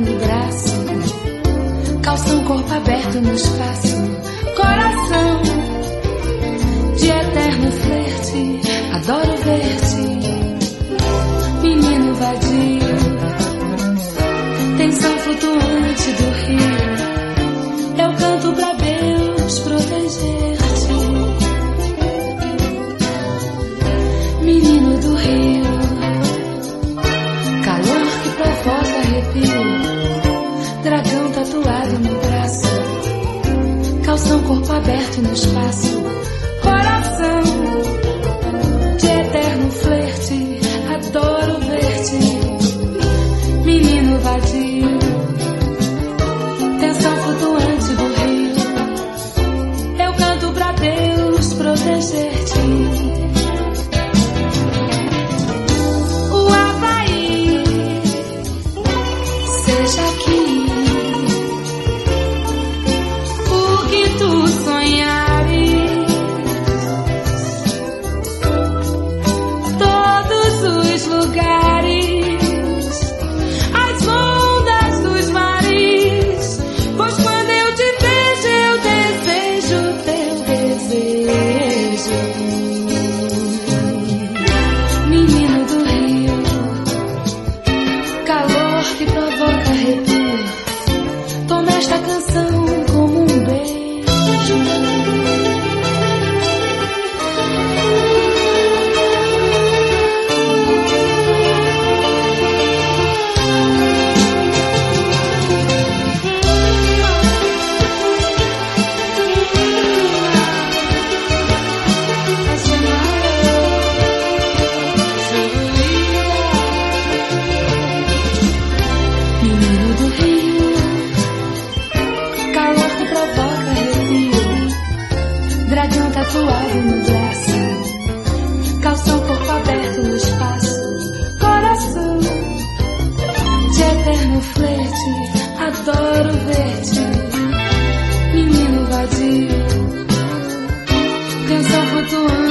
no braço, calção, corpo aberto no espaço, coração de eterno flerte, adoro ver-te, menino vadio, tensão flutuante do rio, eu canto pra Deus proteger-te, menino do rio, calor que provoca arrepio, dragão tatuado no braço, calção, corpo aberto no espaço, coração de eterno flerte, adoro ver-te, menino vadio, tensão flutuante do rio, eu canto pra Deus proteger-te. O Havaí, seja aqui o que tu sonhares, todos os lugares, as ondas dos mares, pois quando eu te vejo eu desejo teu desejo, menino do rio, calor que provoca arrepio, toma esta canção como um beijo. Menino do rio, calor que provoca arrepio, dragão tatuado no braço, calção, corpo aberto no espaço, coração de eterno flerte, adoro ver-te, menino vadio, canção flutuante